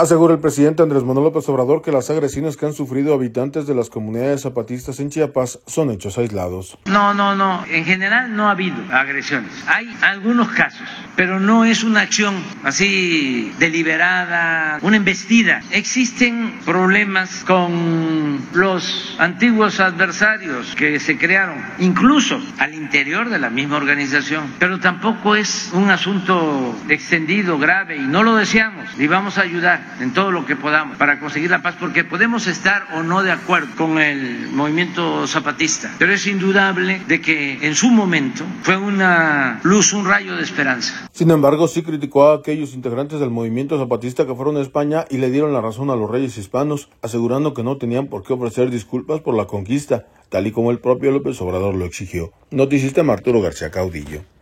Asegura el presidente Andrés Manuel López Obrador que las agresiones que han sufrido habitantes de las comunidades zapatistas en Chiapas son hechos aislados. No, en general no ha habido agresiones. Hay algunos casos, pero no es una acción así deliberada, una embestida. Existen problemas con los antiguos adversarios que se crearon, incluso al interior de la misma organización, pero tampoco es un asunto extendido, grave, y no lo deseamos, y vamos a ayudar en todo lo que podamos para conseguir la paz, porque podemos estar o no de acuerdo con el movimiento zapatista, pero es indudable de que en su momento fue una luz, un rayo de esperanza. Sin embargo, sí criticó a aquellos integrantes del movimiento zapatista que fueron a España y le dieron la razón a los reyes hispanos, asegurando que no tenían por qué ofrecer disculpas por la conquista, tal y como el propio López Obrador lo exigió. Noticista Arturo García Caudillo.